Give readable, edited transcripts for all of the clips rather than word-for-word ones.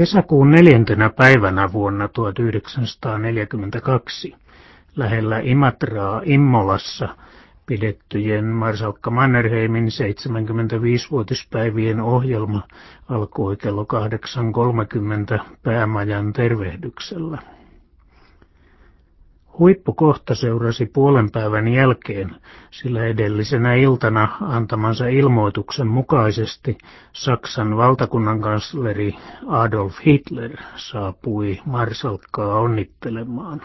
Kesäkuun 4. päivänä vuonna 1942 lähellä Imatraa Immolassa pidettyjen marsalkka Mannerheimin 75-vuotispäivien ohjelma alkoi kello 8.30 päämajan tervehdyksellä. Huippukohta seurasi puolen päivän jälkeen, sillä edellisenä iltana antamansa ilmoituksen mukaisesti Saksan valtakunnankansleri Adolf Hitler saapui marsalkkaa onnittelemaan.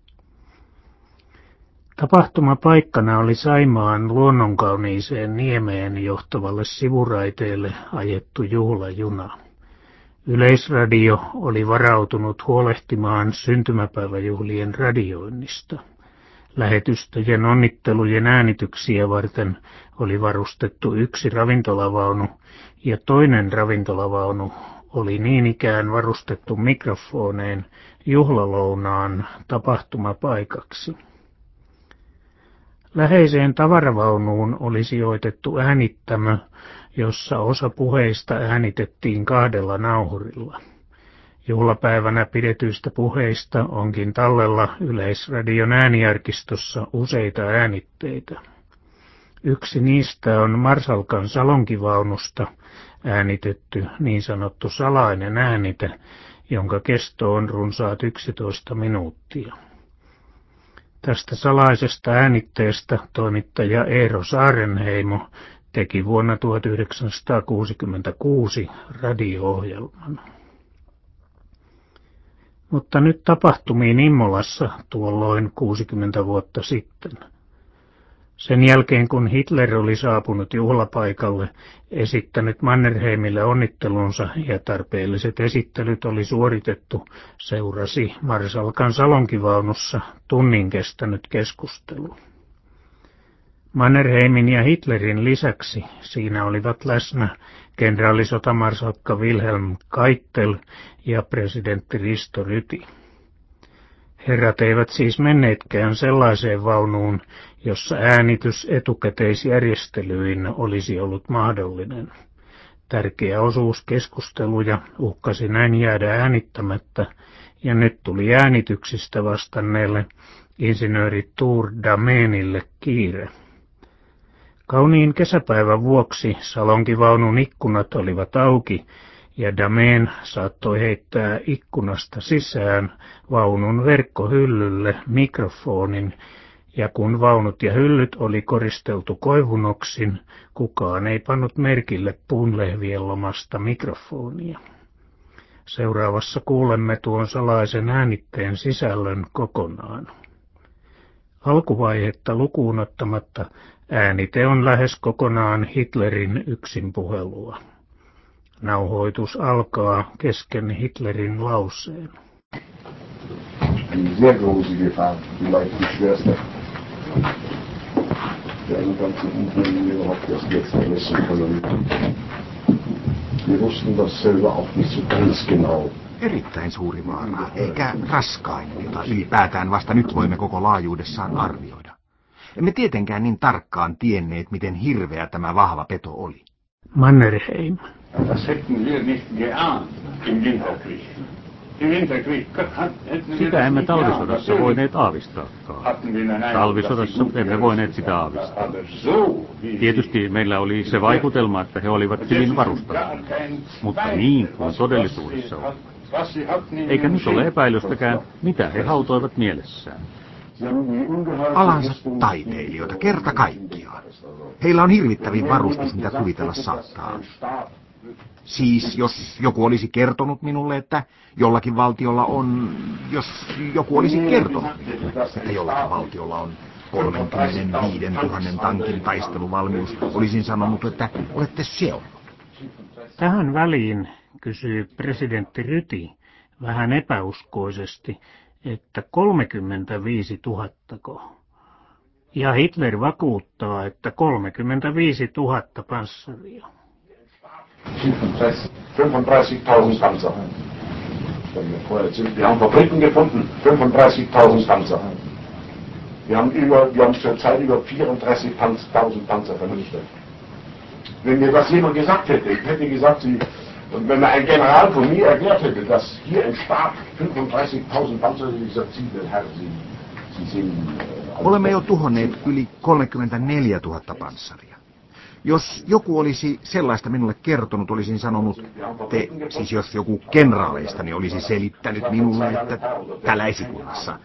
Tapahtumapaikkana oli Saimaan luonnonkauniiseen niemeen johtavalle sivuraiteelle ajettu juhlajuna. Yleisradio oli varautunut huolehtimaan syntymäpäiväjuhlien radioinnista. Lähetystojen onnittelujen äänityksiä varten oli varustettu yksi ravintolavaunu ja toinen ravintolavaunu oli niin ikään varustettu mikrofoneen juhlalounaan tapahtumapaikaksi. Läheiseen tavaravaunuun oli sijoitettu äänittämö, jossa osa puheista äänitettiin 2 nauhurilla. Juhlapäivänä pidetyistä puheista onkin tallella Yleisradion ääniarkistossa useita äänitteitä. Yksi niistä on marsalkan salonkivaunusta äänitetty niin sanottu salainen äänite, jonka kesto on runsaat 11 minuuttia. Tästä salaisesta äänitteestä toimittaja Eero Saarenheimo teki vuonna 1966 radio-ohjelman. Mutta nyt tapahtumiin Immolassa tuolloin 60 vuotta sitten. Sen jälkeen kun Hitler oli saapunut juhlapaikalle, esittänyt Mannerheimille onnittelunsa ja tarpeelliset esittelyt oli suoritettu, seurasi marsalkan salonkivaunussa tunnin kestänyt keskustelu. Mannerheimin ja Hitlerin lisäksi siinä olivat läsnä kenraalisotamarsalkka Wilhelm Keitel ja presidentti Risto Ryti. Herrat eivät siis menneetkään sellaiseen vaunuun, jossa äänitys etukäteisjärjestelyin olisi ollut mahdollinen. Tärkeä osuus keskusteluja uhkasi näin jäädä äänittämättä, ja nyt tuli äänityksistä vastanneelle insinööri Tour Damenille kiire. Kauniin kesäpäivän vuoksi salonkivaunun ikkunat olivat auki, ja Damen saattoi heittää ikkunasta sisään vaunun verkkohyllylle mikrofonin, ja kun vaunut ja hyllyt oli koristeltu koivunoksin, kukaan ei pannut merkille puunlehvien lomasta mikrofonia. Seuraavassa kuulemme tuon salaisen äänitteen sisällön kokonaan. Alkuvaihetta lukuun ottamatta äänite on lähes kokonaan Hitlerin yksinpuhelua. Nauhoitus alkaa kesken Hitlerin lauseen. Sehr große Gefahr, vielleicht die schwerste. Der ganze Umfang überhaupt erst jetzt vermessen können. Wir wussten das selber auch nicht so ganz genau. Erittäin suuri vaara, eikä raskain, jota ylipäätään vasta nyt voimme koko laajuudessaan arvioida. Emme tietenkään niin tarkkaan tienneet, miten hirveä tämä vahva peto oli. Mannerheim. Das hätten wir nicht geahnt im Winterkrieg. Sitä emme talvisodassa voineet aavistaakaan. Talvisodassa emme voineet sitä aavistaa. Tietysti meillä oli se vaikutelma, että he olivat hyvin varustautuneet, mutta niin kuin todellisuudessa oli. Eikä nyt ole epäilystäkään, mitä he hautoivat mielessään. Alansa taiteilijoita kerta kaikkiaan. Heillä on hirvittävin varustus, mitä kuvitella saattaa. Siis jos joku olisi kertonut minulle, että jollakin valtiolla on, jos joku olisi kertonut minulle, että jollakin valtiolla on 35 000 tankin taisteluvalmius, olisin sanonut, että olette seurannut. Tähän väliin kysyy presidentti Ryti vähän epäuskoisesti, että 35 000. Ja Hitler vakuuttaa, että 35 000 panssaria. 35.000 Panzer. Wir haben Fabriken gefunden, 35.000 Panzer. Wir haben zurzeit über 34.000 Panzer vernichtet. Wenn mir das jemand gesagt hätte, ich hätte gesagt, Und wenn ein General von mir erklärt hätte, dass hier im Stab 35.000 Panzer, ich gesagt, Sie, Herr, Sie sind... Olemme jo tuhonneet yli 34 000 panssaria. Jos joku olisi sellaista minulle kertonut, olisin sanonut, siis jos joku kenraaleistani olisi selittänyt minulle, että täällä esikunnassa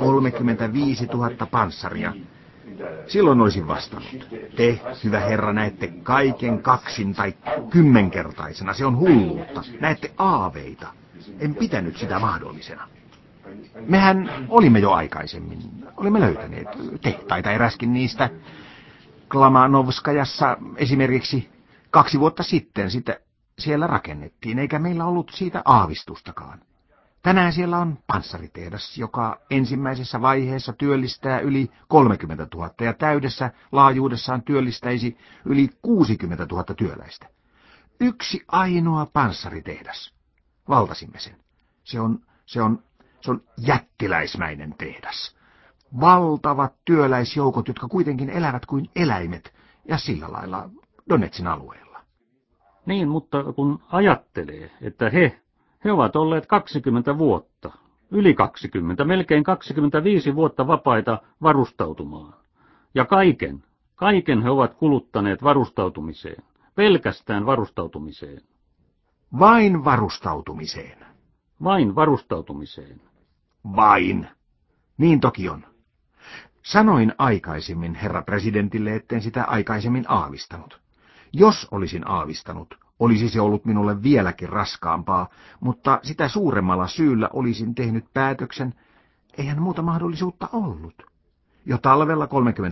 35 000 panssaria, silloin olisin vastannut. Te, hyvä herra, näette kaiken 2- tai 10-kertaisena. Se on hulluutta. Näette aaveita. En pitänyt sitä mahdollisena. Mehän olimme jo aikaisemmin. Olimme löytäneet tehtaita, eräskin niistä. Klamanovskajassa esimerkiksi 2 vuotta sitten sitä siellä rakennettiin, eikä meillä ollut siitä aavistustakaan. Tänään siellä on panssaritehdas, joka ensimmäisessä vaiheessa työllistää yli 30 000 ja täydessä laajuudessaan työllistäisi yli 60 000 työläistä. Yksi ainoa panssaritehdas. Valtasimme sen. Se on jättiläismäinen tehdas. Valtavat työläisjoukot, jotka kuitenkin elävät kuin eläimet, ja sillä lailla Donetsin alueella. Niin, mutta kun ajattelee, että he ovat olleet 20 vuotta, yli 20, melkein 25 vuotta vapaita varustautumaan. Ja kaiken he ovat kuluttaneet varustautumiseen, pelkästään varustautumiseen. Vain varustautumiseen. Vain varustautumiseen. Vain. Niin toki on. Sanoin aikaisemmin herra presidentille, etten sitä aikaisemmin aavistanut. Jos olisin aavistanut, olisi se ollut minulle vieläkin raskaampaa, mutta sitä suuremmalla syyllä olisin tehnyt päätöksen, eihän muuta mahdollisuutta ollut. Jo talvella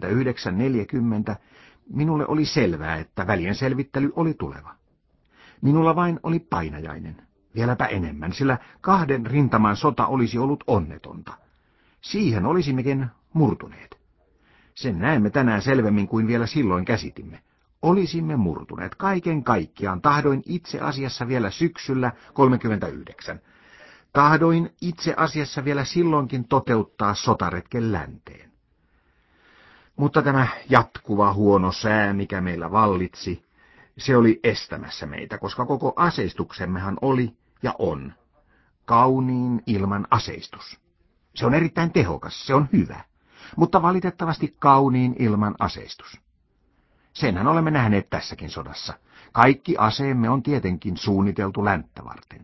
39-40 minulle oli selvää, että välien selvittely oli tuleva. Minulla vain oli painajainen, vieläpä enemmän, sillä 2 rintaman sota olisi ollut onnetonta. Siihen olisimmekin murtuneet. Sen näemme tänään selvemmin kuin vielä silloin käsitimme. Olisimme murtuneet kaiken kaikkiaan. Tahdoin itse asiassa vielä syksyllä 39. Tahdoin itse asiassa vielä silloinkin toteuttaa sotaretken länteen. Mutta tämä jatkuva huono sää, mikä meillä vallitsi, se oli estämässä meitä, koska koko aseistuksemmehan oli ja on kauniin ilman aseistus. Se on erittäin tehokas, se on hyvä, mutta valitettavasti kauniin ilman aseistus. Senhän olemme nähneet tässäkin sodassa. Kaikki aseemme on tietenkin suunniteltu länttä varten.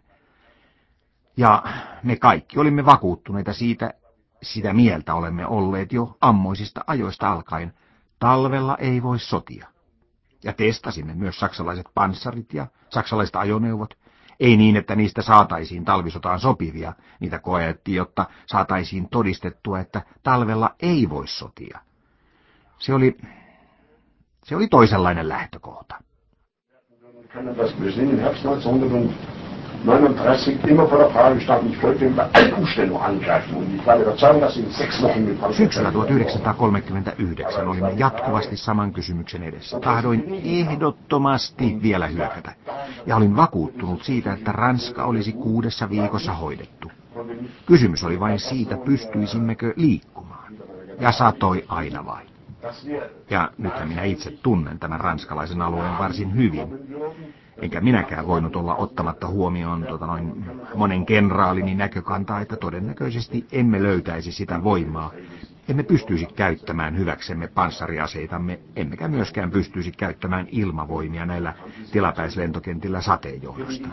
Ja me kaikki olimme vakuuttuneita siitä, sitä mieltä olemme olleet jo ammoisista ajoista alkaen. Talvella ei voi sotia. Ja testasimme myös saksalaiset panssarit ja saksalaiset ajoneuvot. Ei niin, että niistä saataisiin talvisotaan sopivia. Niitä koettiin, jotta saataisiin todistettua, että talvella ei voi sotia. Se oli toisenlainen lähtökohta. 39 immer vor der Frage stand, ich wollte bei allen Umständen angreifen. Und ich war überzeugt, dass in 6 Wochen mit Syksyllä 1939 olimme jatkuvasti saman kysymyksen edessä. Tahdoin ehdottomasti vielä hyökätä. Ja olin vakuuttunut siitä, että Ranska olisi 6 viikossa hoidettu. Kysymys oli vain siitä, pystyisimmekö liikkumaan. Ja satoi aina vain. Ja nythän minä itse tunnen tämän ranskalaisen alueen varsin hyvin. Enkä minäkään voinut olla ottamatta huomioon monen kenraalini näkökantaa, että todennäköisesti emme löytäisi sitä voimaa. Emme pystyisi käyttämään hyväksemme panssariaseitamme, emmekä myöskään pystyisi käyttämään ilmavoimia näillä tilapäislentokentillä sateen johdosta.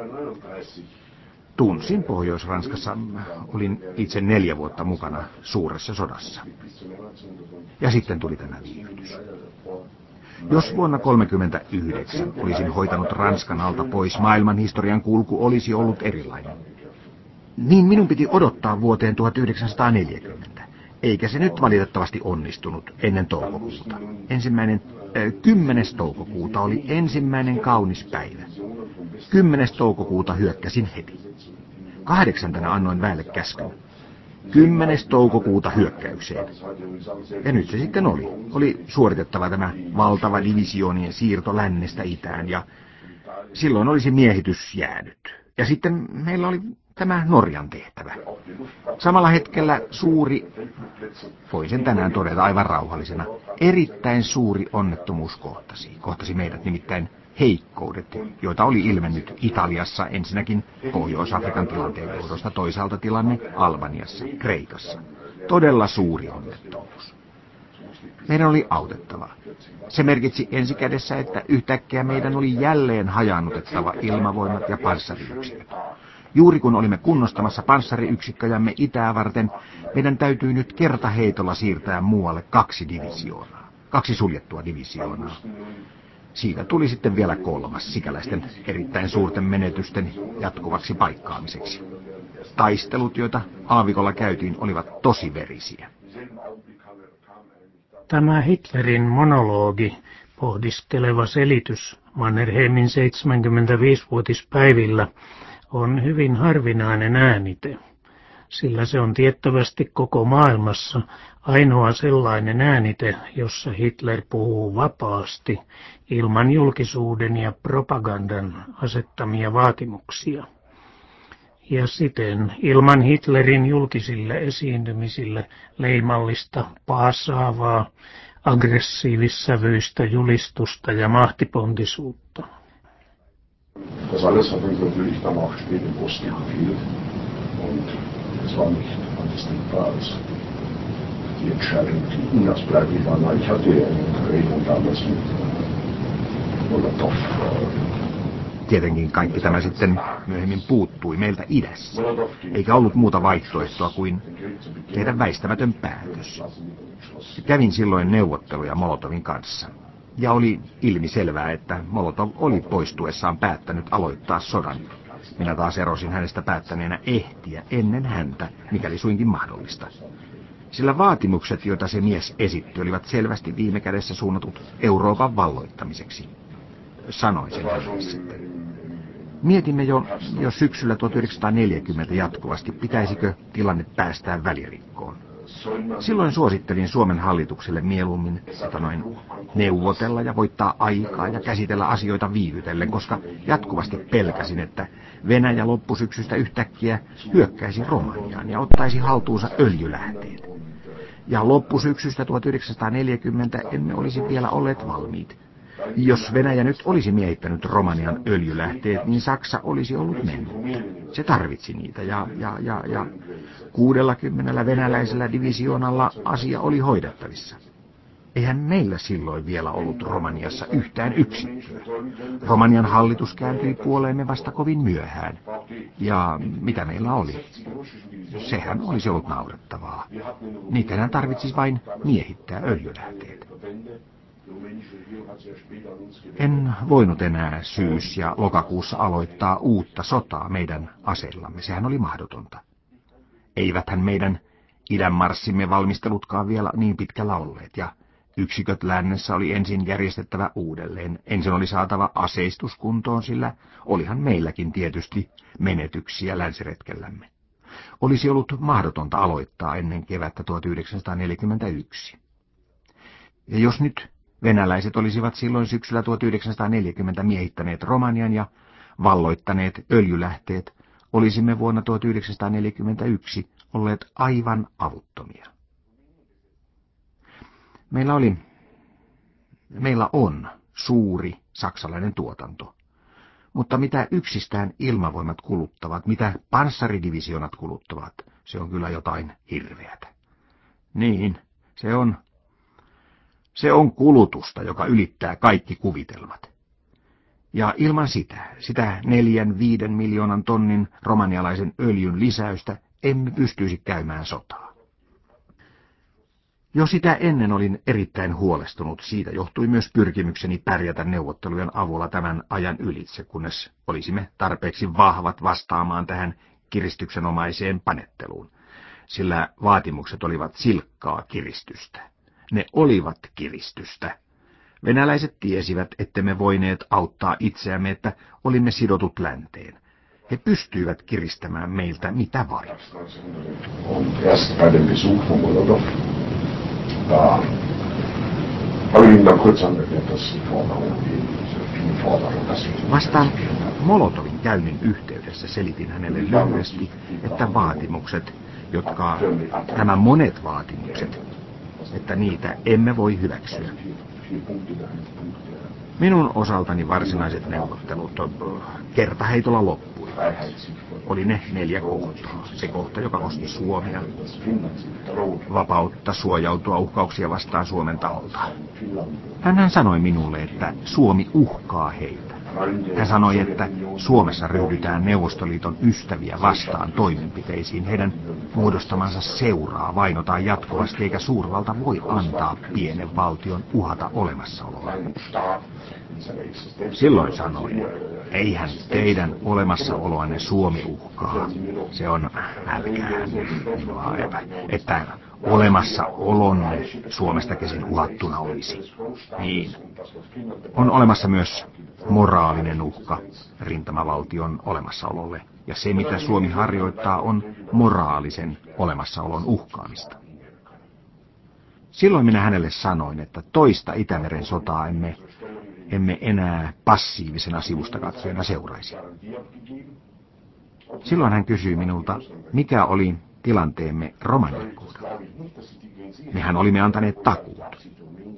Tunsin Pohjois-Ranskassa, olin itse 4 vuotta mukana suuressa sodassa. Ja sitten tuli tämä viivytys. Jos vuonna 1939 olisin hoitanut Ranskan alta pois, maailmanhistorian kulku olisi ollut erilainen. Niin minun piti odottaa vuoteen 1940, eikä se nyt valitettavasti onnistunut ennen toukokuuta. 10. toukokuuta oli ensimmäinen kaunis päivä. 10. toukokuuta hyökkäsin heti. 8. annoin väelle käskyn. 10. toukokuuta hyökkäykseen. Ja nyt se sitten oli. Oli suoritettava tämä valtava divisioonien siirto lännestä itään ja silloin olisi miehitys jäänyt. Ja sitten meillä oli tämä Norjan tehtävä. Samalla hetkellä suuri, voin sen tänään todeta aivan rauhallisena, erittäin suuri onnettomuus kohtasi meidät, nimittäin heikkoudet, joita oli ilmennyt Italiassa ensinnäkin Pohjois-Afrikan tilanteen johdosta, toisaalta tilanne Albaniassa, Kreikassa. Todella suuri onnettomuus. Meidän oli autettava. Se merkitsi ensikädessä, että yhtäkkiä meidän oli jälleen hajaannutettava ilmavoimat ja panssariyksiköt. Juuri kun olimme kunnostamassa panssariyksikköjämme itää varten, meidän täytyy nyt kertaheitolla siirtää muualle 2 divisioonaa, 2 suljettua divisioonaa. Siitä tuli sitten vielä 3 sikäläisten erittäin suurten menetysten jatkuvaksi paikkaamiseksi. Taistelut, joita aavikolla käytiin, olivat tosi verisiä. Tämä Hitlerin monologi, pohdiskeleva selitys Mannerheimin 75-vuotispäivillä on hyvin harvinainen äänite, sillä se on tiettävästi koko maailmassa ainoa sellainen äänite, jossa Hitler puhuu vapaasti ilman julkisuuden ja propagandan asettamia vaatimuksia. Ja siten ilman Hitlerin julkisille esiintymisille leimallista paasaavaa, aggressiivissävyistä julistusta ja mahtipontisuutta. Das alles hat uns natürlich dann auch spät im Osten gefehlt und es war nicht anders denkbar als die Entscheidung, die unausbleiblich war. Ich hatte eine Redung damals mit Molotov. Tietenkin kaikki tämä sitten myöhemmin puuttui meiltä idässä, eikä ollut muuta vaihtoehtoa kuin tehdä väistämätön päätös. Kävin silloin neuvotteluja Molotovin kanssa, ja oli ilmiselvää, että Molotov oli poistuessaan päättänyt aloittaa sodan. Minä taas erosin hänestä päättäneenä ehtiä ennen häntä, mikäli suinkin mahdollista. Sillä vaatimukset, joita se mies esitti, olivat selvästi viime kädessä suunnatut Euroopan valloittamiseksi. Sanoin sen hänelle sitten. Mietimme jo syksyllä 1940 jatkuvasti, pitäisikö tilanne päästää välirikkoon. Silloin suosittelin Suomen hallitukselle mieluummin neuvotella ja voittaa aikaa ja käsitellä asioita viivytellen, koska jatkuvasti pelkäsin, että Venäjä loppusyksystä yhtäkkiä hyökkäisi Romaniaan ja ottaisi haltuunsa öljylähteet. Ja loppusyksystä 1940 emme olisi vielä olleet valmiit. Jos Venäjä nyt olisi miehittänyt Romanian öljylähteet, niin Saksa olisi ollut mennyt. Se tarvitsi niitä ja 60 venäläisellä divisioonalla asia oli hoidettavissa. Eihän meillä silloin vielä ollut Romaniassa yhtään yksikköä. Romanian hallitus kääntyi puoleemme vasta kovin myöhään. Ja mitä meillä oli? Sehän olisi ollut naurettavaa. Niitähän tarvitsisi vain miehittää öljylähteet. En voinut enää syys- ja lokakuussa aloittaa uutta sotaa meidän aseillamme. Sehän oli mahdotonta. Eiväthän meidän idänmarssimme valmistelutkaan vielä niin pitkällä olleet, ja yksiköt lännessä oli ensin järjestettävä uudelleen. Ensin oli saatava aseistus kuntoon, sillä olihan meilläkin tietysti menetyksiä länsiretkellämme. Olisi ollut mahdotonta aloittaa ennen kevättä 1941. Ja jos nyt venäläiset olisivat silloin syksyllä 1940 miehittäneet Romanian ja valloittaneet öljylähteet, olisimme vuonna 1941 olleet aivan avuttomia. Meillä on suuri saksalainen tuotanto, mutta mitä yksistään ilmavoimat kuluttavat, mitä panssaridivisioonat kuluttavat, se on kyllä jotain hirveätä. Niin, se on kulutusta, joka ylittää kaikki kuvitelmat. Ja ilman sitä 4-5 miljoonan tonnin romanialaisen öljyn lisäystä emme pystyisi käymään sotaa. Jo sitä ennen olin erittäin huolestunut. Siitä johtui myös pyrkimykseni pärjätä neuvottelujen avulla tämän ajan ylitse, kunnes olisimme tarpeeksi vahvat vastaamaan tähän kiristyksenomaiseen panetteluun, sillä vaatimukset olivat silkkaa kiristystä. Ne olivat kiristystä. Venäläiset tiesivät, ettemme voineet auttaa itseämme, että olimme sidotut länteen. He pystyivät kiristämään meiltä mitä vain. Vasta Molotovin käynnin yhteydessä selitin hänelle lyhyesti, että vaatimukset, nämä monet vaatimukset, että niitä emme voi hyväksyä. Minun osaltani varsinaiset neuvottelut kertaheitolla loppui. Oli ne 4 kohtaa. Se kohta, joka koski Suomea. Vapautta suojautua uhkauksia vastaan Suomen taholta. Hän sanoi minulle, että Suomi uhkaa heitä. Hän sanoi, että Suomessa ryhdytään Neuvostoliiton ystäviä vastaan toimenpiteisiin. Heidän muodostamansa seuraa vainotaan jatkuvasti, eikä suurvalta voi antaa pienen valtion uhata olemassaoloa. Silloin sanoin, eihän teidän olemassaoloanne Suomi uhkaa. Se on, älkää minua että olemassaolonne Suomesta käsin uhattuna olisi. Niin. On olemassa myös moraalinen uhka rintamavaltion olemassaololle, ja se mitä Suomi harjoittaa on moraalisen olemassaolon uhkaamista. Silloin minä hänelle sanoin, että toista Itämeren sotaa emme enää passiivisena sivusta katsojana seuraisi. Silloin hän kysyi minulta, mikä oli tilanteemme Romanian kohdalla. Mehän olimme antaneet takuut.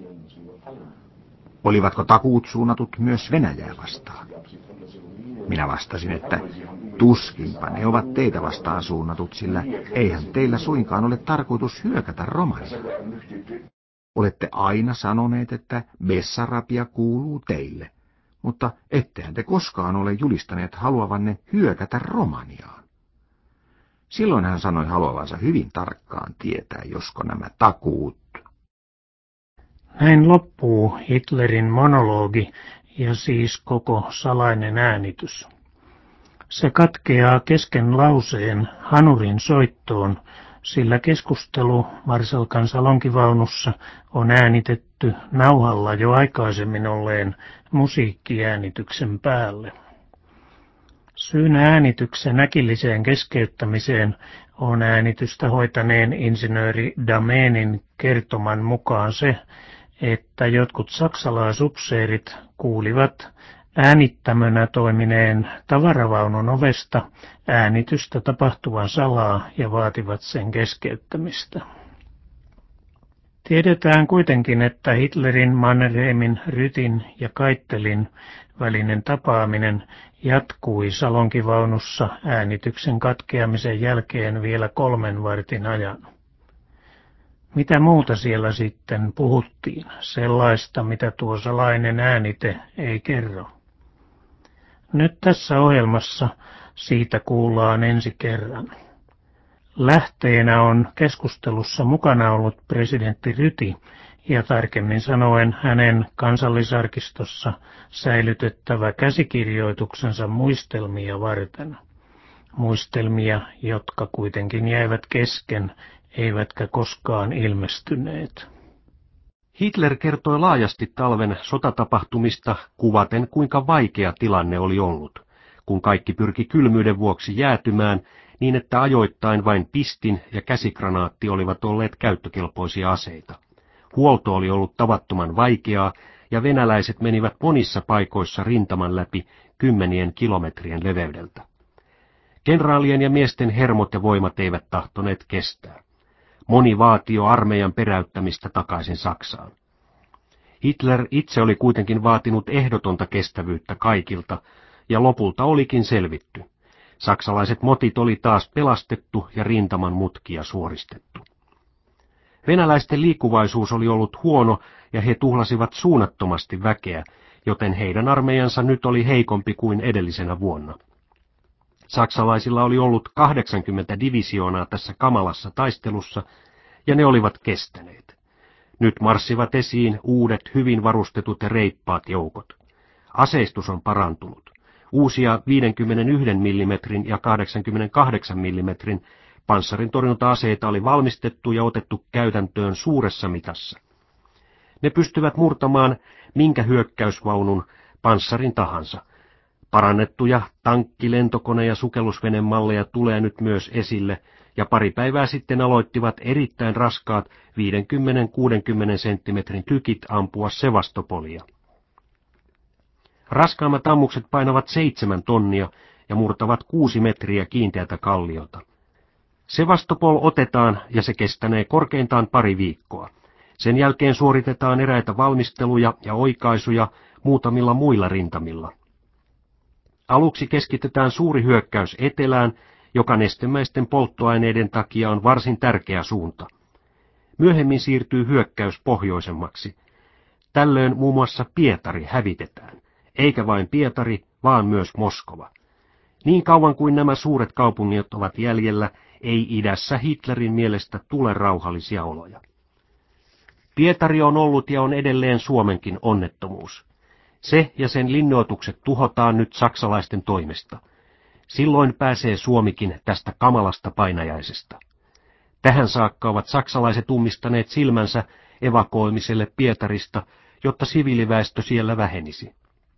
Olivatko takuut suunnatut myös Venäjää vastaan? Minä vastasin, että tuskinpa ne ovat teitä vastaan suunnatut, sillä eihän teillä suinkaan ole tarkoitus hyökätä Romaniaan. Olette aina sanoneet, että Bessarabia kuuluu teille, mutta ettehän te koskaan ole julistaneet haluavanne hyökätä Romaniaan. Silloin hän sanoi haluavansa hyvin tarkkaan tietää, josko nämä takuut. Näin loppuu Hitlerin monologi ja siis koko salainen äänitys. Se katkeaa kesken lauseen hanurin soittoon, sillä keskustelu Marsalkan salonkivaunussa on äänitetty nauhalla jo aikaisemmin olleen musiikkiäänityksen päälle. Syynä äänityksen äkilliseen keskeyttämiseen on äänitystä hoitaneen insinööri Damenin kertoman mukaan se, että jotkut saksalaisupseerit kuulivat äänittämönä toimineen tavaravaunun ovesta äänitystä tapahtuvan salaa ja vaativat sen keskeyttämistä. Tiedetään kuitenkin, että Hitlerin, Mannerheimin, Rytin ja Kaittelin välinen tapaaminen jatkui salonkivaunussa äänityksen katkeamisen jälkeen vielä 3 vartin ajan. Mitä muuta siellä sitten puhuttiin, sellaista mitä tuo salainen äänite ei kerro? Nyt tässä ohjelmassa siitä kuullaan ensi kerran. Lähteenä on keskustelussa mukana ollut presidentti Ryti ja tarkemmin sanoen hänen kansallisarkistossa säilytettävä käsikirjoituksensa muistelmia varten. Muistelmia, jotka kuitenkin jäivät kesken, eivätkä koskaan ilmestyneet. Hitler kertoi laajasti talven sotatapahtumista kuvaten, kuinka vaikea tilanne oli ollut, kun kaikki pyrki kylmyyden vuoksi jäätymään niin, että ajoittain vain pistin ja käsikranaatti olivat olleet käyttökelpoisia aseita. Huolto oli ollut tavattoman vaikeaa, ja venäläiset menivät monissa paikoissa rintaman läpi 10 kilometrien leveydeltä. Kenraalien ja miesten hermot ja voimat eivät tahtoneet kestää. Moni vaati jo armeijan peräyttämistä takaisin Saksaan. Hitler itse oli kuitenkin vaatinut ehdotonta kestävyyttä kaikilta, ja lopulta olikin selvitty. Saksalaiset motit oli taas pelastettu ja rintaman mutkia suoristettu. Venäläisten liikkuvaisuus oli ollut huono, ja he tuhlasivat suunnattomasti väkeä, joten heidän armeijansa nyt oli heikompi kuin edellisenä vuonna. Saksalaisilla oli ollut 80 divisioonaa tässä kamalassa taistelussa, ja ne olivat kestäneet. Nyt marssivat esiin uudet, hyvin varustetut ja reippaat joukot. Aseistus on parantunut. Uusia 51 mm ja 88 mm panssarintorjunta-aseita oli valmistettu ja otettu käytäntöön suuressa mitassa. Ne pystyvät murtamaan minkä hyökkäysvaunun panssarin tahansa. Parannettuja tankki-, lentokone- ja sukellusvenemalleja tulee nyt myös esille, ja pari päivää sitten aloittivat erittäin raskaat 50-60 senttimetrin tykit ampua Sevastopolia. Raskaammat ammukset painavat 7 tonnia ja murtavat 6 metriä kiinteätä kalliota. Sevastopol otetaan ja se kestänee korkeintaan pari viikkoa. Sen jälkeen suoritetaan eräitä valmisteluja ja oikaisuja, muutamilla muilla rintamilla. Aluksi keskitetään suuri hyökkäys etelään, joka nestemäisten polttoaineiden takia on varsin tärkeä suunta. Myöhemmin siirtyy hyökkäys pohjoisemmaksi. Tällöin muun muassa Pietari hävitetään, eikä vain Pietari, vaan myös Moskova. Niin kauan kuin nämä suuret kaupungit ovat jäljellä, ei idässä Hitlerin mielestä tule rauhallisia oloja. Pietari on ollut ja on edelleen Suomenkin onnettomuus. Se ja sen linnoitukset tuhotaan nyt saksalaisten toimesta. Silloin pääsee Suomikin tästä kamalasta painajaisesta. Tähän saakka ovat saksalaiset ummistaneet silmänsä evakuoimiselle Pietarista, jotta siviiliväestö siellä vähenisi.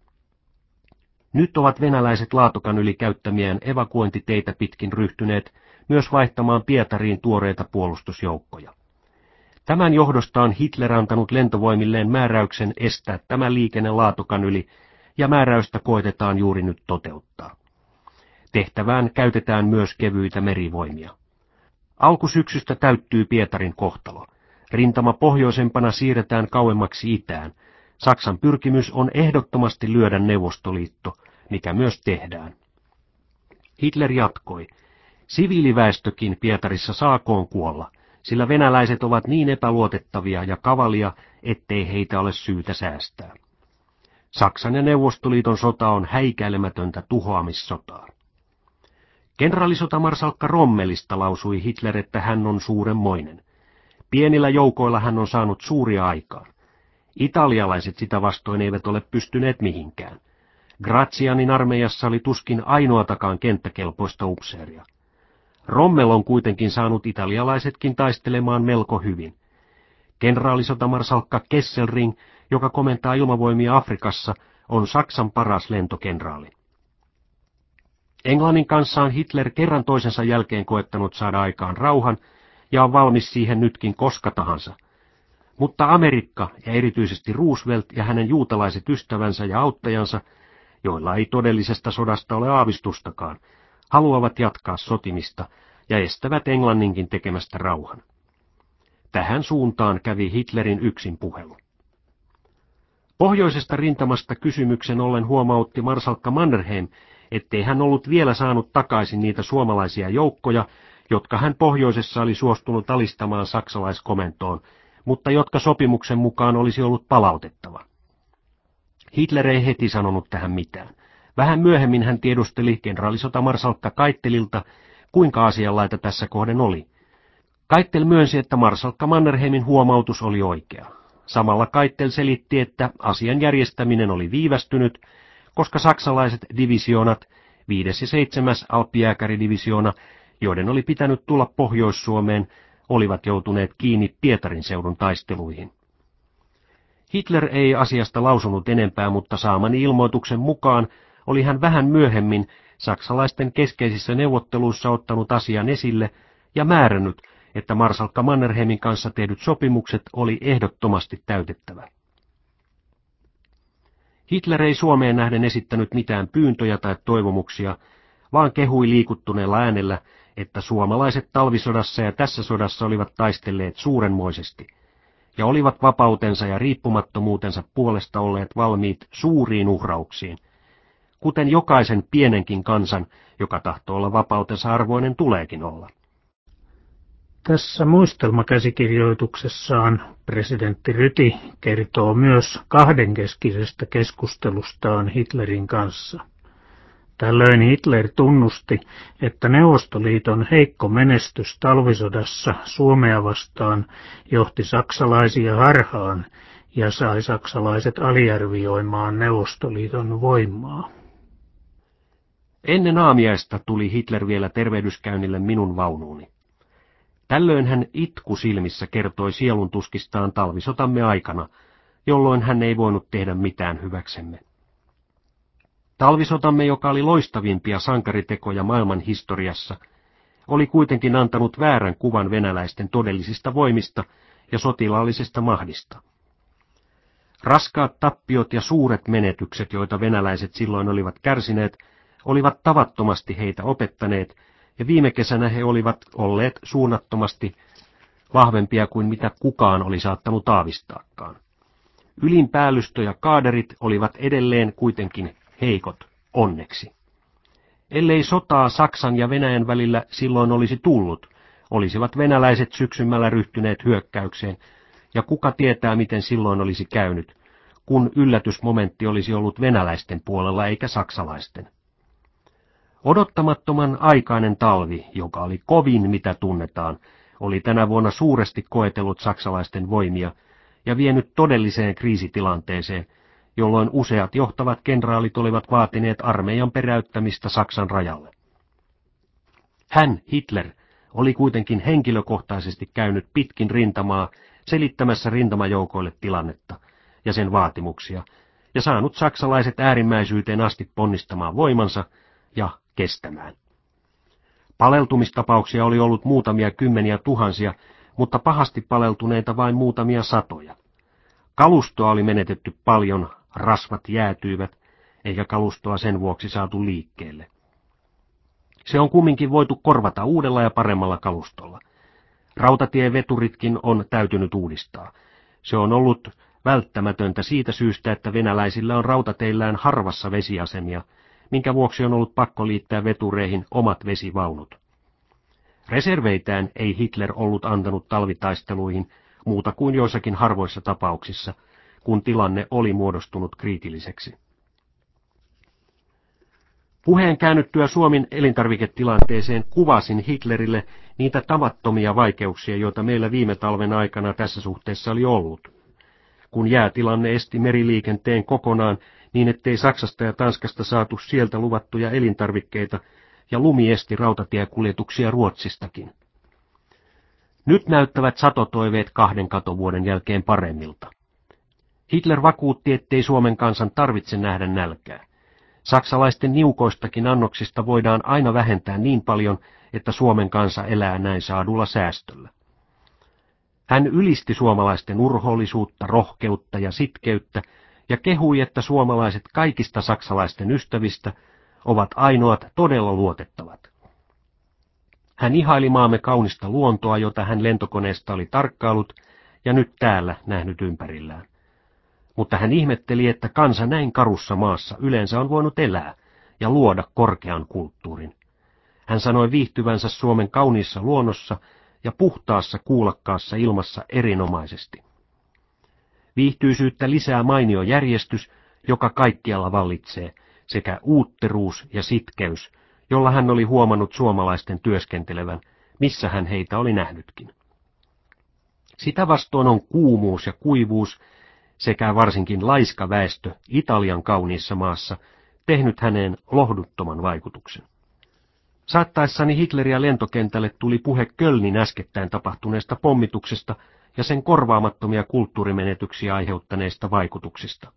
Nyt ovat venäläiset Laatokan yli käyttämiään evakuointiteitä pitkin ryhtyneet myös vaihtamaan Pietariin tuoreita puolustusjoukkoja. Tämän johdosta on Hitler antanut lentovoimilleen määräyksen estää tämä liikenne Laatokan yli, ja määräystä koetetaan juuri nyt toteuttaa. Tehtävään käytetään myös kevyitä merivoimia. Alkusyksystä täyttyy Pietarin kohtalo. Rintama pohjoisempana siirretään kauemmaksi itään. Saksan pyrkimys on ehdottomasti lyödä Neuvostoliitto, mikä myös tehdään. Hitler jatkoi. Siviiliväestökin Pietarissa saakoon kuolla, sillä venäläiset ovat niin epäluotettavia ja kavalia, ettei heitä ole syytä säästää. Saksan ja Neuvostoliiton sota on häikäilemätöntä tuhoamissotaa. Kenraalisotamarsalkka Rommelista lausui Hitler, että hän on suurenmoinen. Pienillä joukoilla hän on saanut suuria aikaan. Italialaiset sitä vastoin eivät ole pystyneet mihinkään. Grazianin armeijassa oli tuskin ainoatakaan kenttäkelpoista upseeria. Rommel on kuitenkin saanut italialaisetkin taistelemaan melko hyvin. Kenraalisotamarsalkka Kesselring, joka komentaa ilmavoimia Afrikassa, on Saksan paras lentokenraali. Englannin kanssa on Hitler kerran toisensa jälkeen koettanut saada aikaan rauhan ja on valmis siihen nytkin koska tahansa. Mutta Amerikka ja erityisesti Roosevelt ja hänen juutalaiset ystävänsä ja auttajansa, joilla ei todellisesta sodasta ole aavistustakaan, haluavat jatkaa sotimista ja estävät Englanninkin tekemästä rauhan. Tähän suuntaan kävi Hitlerin yksin puhelu. Pohjoisesta rintamasta kysymyksen ollen huomautti marsalkka Mannerheim, ettei hän ollut vielä saanut takaisin niitä suomalaisia joukkoja, jotka hän pohjoisessa oli suostunut alistamaan saksalaiskomentoon, mutta jotka sopimuksen mukaan olisi ollut palautettava. Hitler ei heti sanonut tähän mitään. Vähän myöhemmin hän tiedusteli kenraalisotamarsalkka Kaittelilta, kuinka asianlaita tässä kohden oli. Kaittel myönsi, että marsalkka Mannerheimin huomautus oli oikea. Samalla Kaittel selitti, että asian järjestäminen oli viivästynyt, koska saksalaiset divisioonat, 5. ja 7. alppijääkäridivisioona, joiden oli pitänyt tulla Pohjois-Suomeen, olivat joutuneet kiinni Pietarin seudun taisteluihin. Hitler ei asiasta lausunut enempää, mutta saamani ilmoituksen mukaan oli hän vähän myöhemmin saksalaisten keskeisissä neuvotteluissa ottanut asian esille ja määrännyt, että marsalkka Mannerheimin kanssa tehdyt sopimukset oli ehdottomasti täytettävä. Hitler ei Suomeen nähden esittänyt mitään pyyntöjä tai toivomuksia, vaan kehui liikuttuneella äänellä, että suomalaiset talvisodassa ja tässä sodassa olivat taistelleet suurenmoisesti, ja olivat vapautensa ja riippumattomuutensa puolesta olleet valmiit suuriin uhrauksiin, kuten jokaisen pienenkin kansan, joka tahtoo olla vapautensa arvoinen, tuleekin olla. Tässä muistelmakäsikirjoituksessaan presidentti Ryti kertoo myös kahdenkeskisestä keskustelustaan Hitlerin kanssa. Tällöin Hitler tunnusti, että Neuvostoliiton heikko menestys talvisodassa Suomea vastaan johti saksalaisia harhaan ja sai saksalaiset aliarvioimaan Neuvostoliiton voimaa. Ennen aamiaista tuli Hitler vielä tervehdyskäynnille minun vaunuuni. Tällöin hän itku silmissä kertoi sieluntuskistaan talvisotamme aikana, jolloin hän ei voinut tehdä mitään hyväksemme. Talvisotamme, joka oli loistavimpia sankaritekoja maailman historiassa, oli kuitenkin antanut väärän kuvan venäläisten todellisista voimista ja sotilaallisesta mahdista. Raskaat tappiot ja suuret menetykset, joita venäläiset silloin olivat kärsineet, olivat tavattomasti heitä opettaneet, ja viime kesänä he olivat olleet suunnattomasti vahvempia kuin mitä kukaan oli saattanut aavistaakaan. Ylin päällystö ja kaaderit olivat edelleen kuitenkin heikot, onneksi. Ellei sotaa Saksan ja Venäjän välillä silloin olisi tullut, olisivat venäläiset syksymällä ryhtyneet hyökkäykseen, ja kuka tietää, miten silloin olisi käynyt, kun yllätysmomentti olisi ollut venäläisten puolella eikä saksalaisten. Odottamattoman aikainen talvi, joka oli kovin mitä tunnetaan, oli tänä vuonna suuresti koetellut saksalaisten voimia ja vienyt todelliseen kriisitilanteeseen, jolloin useat johtavat kenraalit olivat vaatineet armeijan peräyttämistä Saksan rajalle. Hän, Hitler, oli kuitenkin henkilökohtaisesti käynyt pitkin rintamaa selittämässä rintamajoukoille tilannetta ja sen vaatimuksia, ja saanut saksalaiset äärimmäisyyteen asti ponnistamaan voimansa ja kestämään. Paleltumistapauksia oli ollut muutamia kymmeniä tuhansia, mutta pahasti paleltuneita vain muutamia satoja. Kalustoa oli menetetty paljon, rasvat jäätyivät, eikä kalustoa sen vuoksi saatu liikkeelle. Se on kumminkin voitu korvata uudella ja paremmalla kalustolla. Rautatieveturitkin on täytynyt uudistaa. Se on ollut välttämätöntä siitä syystä, että venäläisillä on rautateillään harvassa vesiasemia, minkä vuoksi on ollut pakko liittää vetureihin omat vesivaunut. Reserveitään ei Hitler ollut antanut talvitaisteluihin muuta kuin joissakin harvoissa tapauksissa, kun tilanne oli muodostunut kriitilliseksi. Puheen käännyttyä Suomen elintarviketilanteeseen kuvasin Hitlerille niitä tavattomia vaikeuksia, joita meillä viime talven aikana tässä suhteessa oli ollut. Kun jäätilanne esti meriliikenteen kokonaan niin, ettei Saksasta ja Tanskasta saatu sieltä luvattuja elintarvikkeita, ja lumi esti rautatiekuljetuksia Ruotsistakin. Nyt näyttävät satotoiveet 2 katovuoden jälkeen paremmilta. Hitler vakuutti, ettei Suomen kansan tarvitse nähdä nälkää. Saksalaisten niukoistakin annoksista voidaan aina vähentää niin paljon, että Suomen kansa elää näin saadulla säästöllä. Hän ylisti suomalaisten urhoollisuutta, rohkeutta ja sitkeyttä ja kehui, että suomalaiset kaikista saksalaisten ystävistä ovat ainoat todella luotettavat. Hän ihaili maamme kaunista luontoa, jota hän lentokoneesta oli tarkkailut ja nyt täällä nähnyt ympärillään. Mutta hän ihmetteli, että kansa näin karussa maassa yleensä on voinut elää ja luoda korkean kulttuurin. Hän sanoi viihtyvänsä Suomen kauniissa luonnossa ja puhtaassa kuulakkaassa ilmassa erinomaisesti. Viihtyisyyttä lisää mainio järjestys, joka kaikkialla vallitsee, sekä uutteruus ja sitkeys, jolla hän oli huomannut suomalaisten työskentelevän, missä hän heitä oli nähnytkin. Sitä vastoin on kuumuus ja kuivuus sekä varsinkin laiska väestö Italian kauniissa maassa tehnyt häneen lohduttoman vaikutuksen. Saattaessani Hitleriä lentokentälle tuli puhe Kölnin äskettäin tapahtuneesta pommituksesta ja sen korvaamattomia kulttuurimenetyksiä aiheuttaneista vaikutuksista.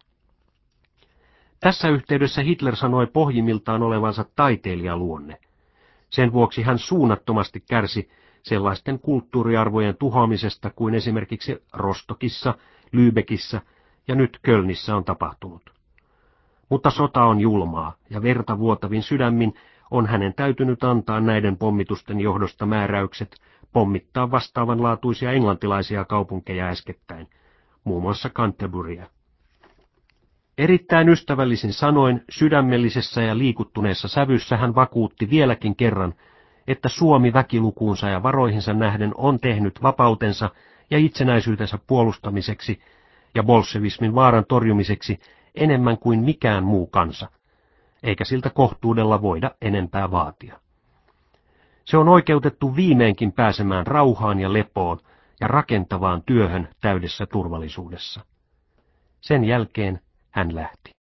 Tässä yhteydessä Hitler sanoi pohjimmiltaan olevansa taiteilijaluonne. Sen vuoksi hän suunnattomasti kärsi sellaisten kulttuuriarvojen tuhoamisesta kuin esimerkiksi Rostokissa, Lübeckissä ja nyt Kölnissä on tapahtunut. Mutta sota on julmaa ja verta vuotavin sydämin on hänen täytynyt antaa näiden pommitusten johdosta määräykset pommittaa vastaavanlaatuisia englantilaisia kaupunkeja äskettäin, muun muassa Canterburya. Erittäin ystävällisin sanoin, sydämellisessä ja liikuttuneessa sävyssä hän vakuutti vieläkin kerran, että Suomi väkilukuunsa ja varoihinsa nähden on tehnyt vapautensa ja itsenäisyytensä puolustamiseksi ja bolshevismin vaaran torjumiseksi enemmän kuin mikään muu kansa, eikä siltä kohtuudella voida enempää vaatia. Se on oikeutettu viimeinkin pääsemään rauhaan ja lepoon ja rakentavaan työhön täydessä turvallisuudessa. Sen jälkeen hän lähti.